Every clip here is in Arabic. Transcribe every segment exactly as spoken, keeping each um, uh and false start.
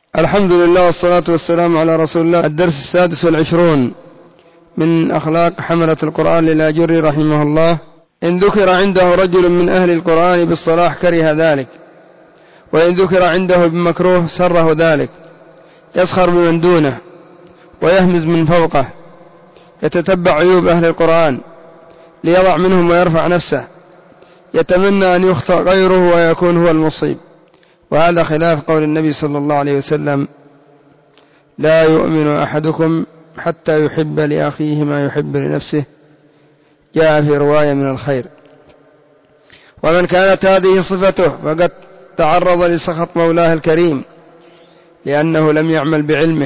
الحمد لله والصلاة والسلام على رسول الله. الدرس السادس والعشرون من أخلاق حملة القرآن للآجري رحمه الله. إن ذكر عنده رجل من أهل القرآن بالصلاح كره ذلك، وإن ذكر عنده بمكروه سره ذلك. يسخر بمن دونه ويهمز من فوقه، يتتبع عيوب أهل القرآن ليضع منهم ويرفع نفسه، يتمنى أن يخطأ غيره ويكون هو المصيب. وهذا خلاف قول النبي صلى الله عليه وسلم: لا يؤمن أحدكم حتى يحب لأخيه ما يحب لنفسه، جاء في رواية من الخير. ومن كانت هذه صفته فقد تعرض لسخط مولاه الكريم، لأنه لم يعمل بعلمه،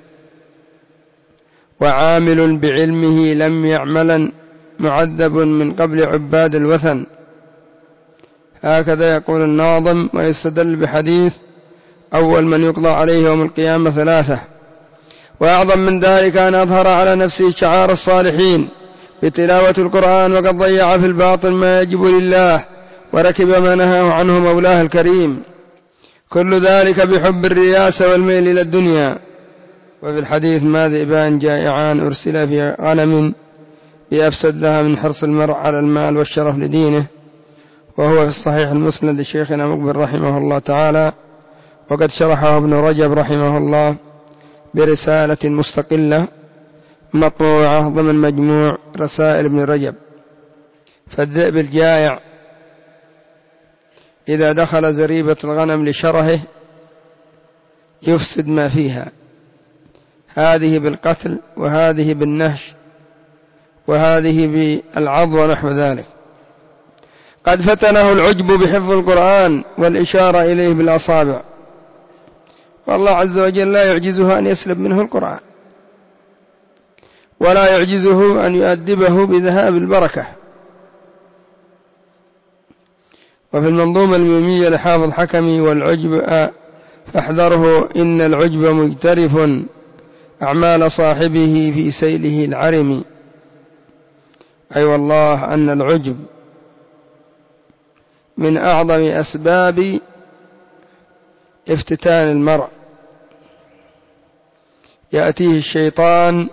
وعامل بعلمه لم يعملا معذب من قبل عباد الوثن. هكذا يقول الناظم، ويستدل بحديث: أول من يقضى عليه يوم القيامة ثلاثة. وأعظم من ذلك أن أظهر على نفسه شعار الصالحين بتلاوة القرآن، وقد ضيع في الباطن ما يجب لله، وركب ما نهاه عنه مولاه الكريم. كل ذلك بحب الرياسة والميل إلى الدنيا. وفي الحديث: ما ذئبان جائعان أرسل في غنم بأفسد لها من حرص المرء على المال والشرف لدينه. وهو في الصحيح المسند لشيخنا مقبل رحمه الله تعالى، وقد شرحه ابن رجب رحمه الله برسالة مستقلة مطبوعة ضمن مجموع رسائل ابن رجب. فالذئب الجائع إذا دخل زريبة الغنم لشرهه يفسد ما فيها، هذه بالقتل، وهذه بالنهش، وهذه بالعض ونحو ذلك. قد فتنه العجب بحفظ القرآن والإشارة إليه بالأصابع، والله عز وجل لا يعجزه أن يسلب منه القرآن، ولا يعجزه أن يؤدبه بذهاب البركة. وفي المنظومة الميمية لحافظ حكمي: والعجب فاحذره إن العجب مجترف أعمال صاحبه في سيله العرم. أي أيوة والله أن العجب من أعظم أسباب افتتان المرء. يأتيه الشيطان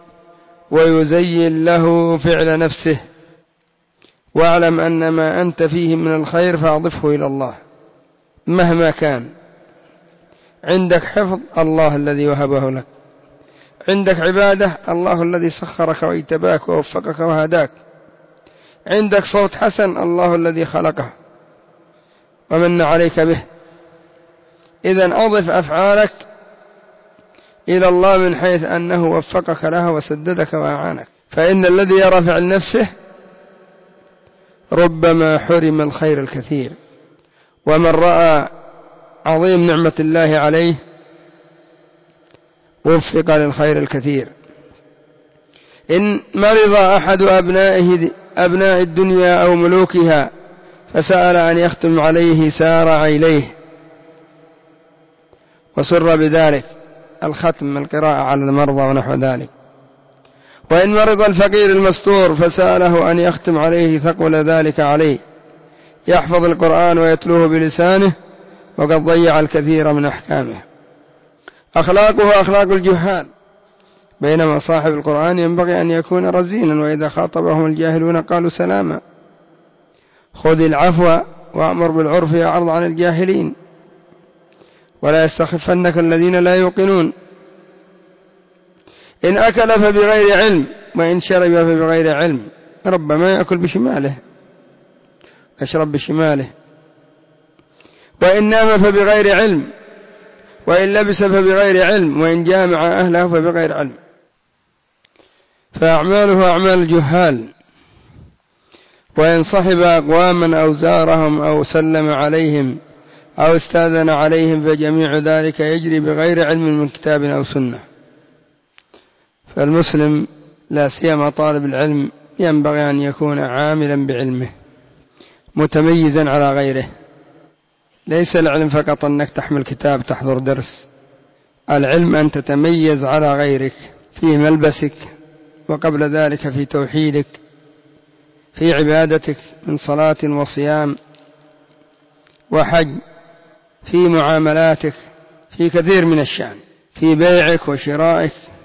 ويزين له فعل نفسه: واعلم أن ما أنت فيه من الخير فأضفه إلى الله مهما كان. عندك حفظ، الله الذي وهبه لك. عندك عبادة، الله الذي سخرك ويتباك ووفقك وهداك. عندك صوت حسن، الله الذي خلقه ومن عليك به. إذن أضف أفعالك إلى الله من حيث أنه وفقك لها وسددك وأعانك. فإن الذي يرى فعل نفسه ربما حرم الخير الكثير، ومن رأى عظيم نعمة الله عليه وفق للخير الكثير. إن مرض أحد أبنائه أبناء الدنيا أو ملوكها فسأل أن يختم عليه سارع إليه وسر بذلك، الختم القراءة على المرضى ونحو ذلك. وإن مرض الفقير المستور فسأله أن يختم عليه ثقل ذلك عليه، يحفظ القرآن ويتلوه بلسانه، وقد ضيع الكثير من أحكامه. أخلاقه أخلاق الجهال، بينما صاحب القرآن ينبغي أن يكون رزينا، وإذا خاطبهم الجاهلون قالوا سلاما. خذ العفو وأمر بالعرف يعرض عن الجاهلين، ولا يستخفنك الذين لا يوقنون. إن أكل فبغير علم، وإن شرب فبغير علم. ربما يأكل بشماله، يشرب بشماله. وإن نام فبغير علم، وإن لبس فبغير علم، وإن جامع أهله فبغير علم. فأعماله أعمال الجهال. وإن صحب أقواما أو زارهم أو سلم عليهم أو استاذن عليهم فجميع ذلك يجري بغير علم من كتاب أو سنة. فالمسلم لا سيما طالب العلم ينبغي أن يكون عاملا بعلمه متميزا على غيره. ليس العلم فقط أنك تحمل كتاب تحضر درس، العلم أن تتميز على غيرك في ملبسك، وقبل ذلك في توحيدك، في عبادتك من صلاة وصيام وحج، في معاملاتك، في كثير من الشأن، في بيعك وشرائك